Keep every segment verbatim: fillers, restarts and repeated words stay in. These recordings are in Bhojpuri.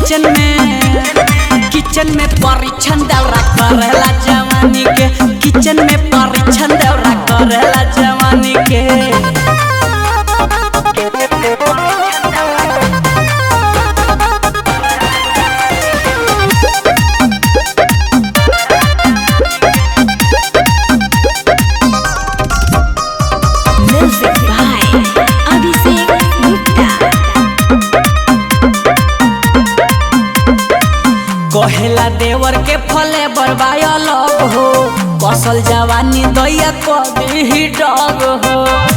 किचन में किचन में परीक्षण दौरा करेला जवानी के किचन में परीक्षण दौरा करेला जवानी के कहेला देवर के फले बरबाया लग हो कसल जवानी दैया कभी ही डग हो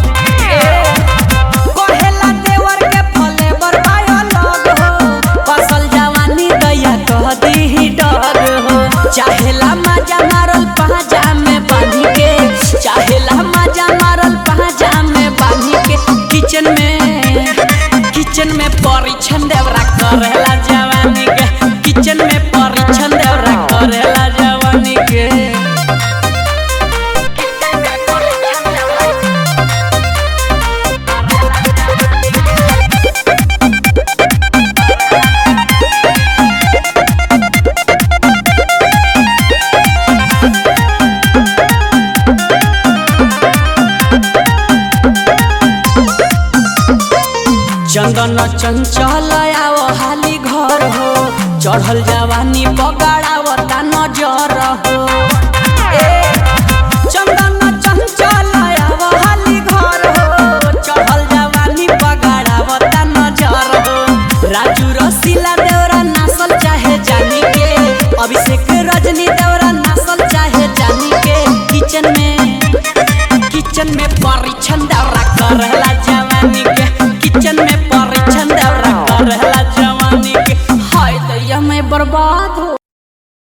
कहेला देवर के फले बरबाया लग हो कसल जवानी दैया कभी ही डग हो चाहेला मजा मारल पाजा में बांधी के चाहेला मजा मारल पाजा में बांधी के किचन में किचन में परीक्षण देवरा करेला जवानी के किचन में परीक्षण देवरा करेला जवानी के चंदन चंचल आओ हाली घर हो चढ़ल जवानी बगाड़ावता नजर हो चंदन चंचल आओ हाली घर हो चढ़ल जवानी बगाड़ावता नजर हो राजू रसीला देवरा नासल चाहे जानी के अभिषेक रजनी देवरा नासल चाहे जानी के किचन में किचन में परीक्षण दौरा करेला जवानी के किचन में परीक्षण दौरा करेला जवानी के हाय दैया मैं बर्बाद हो।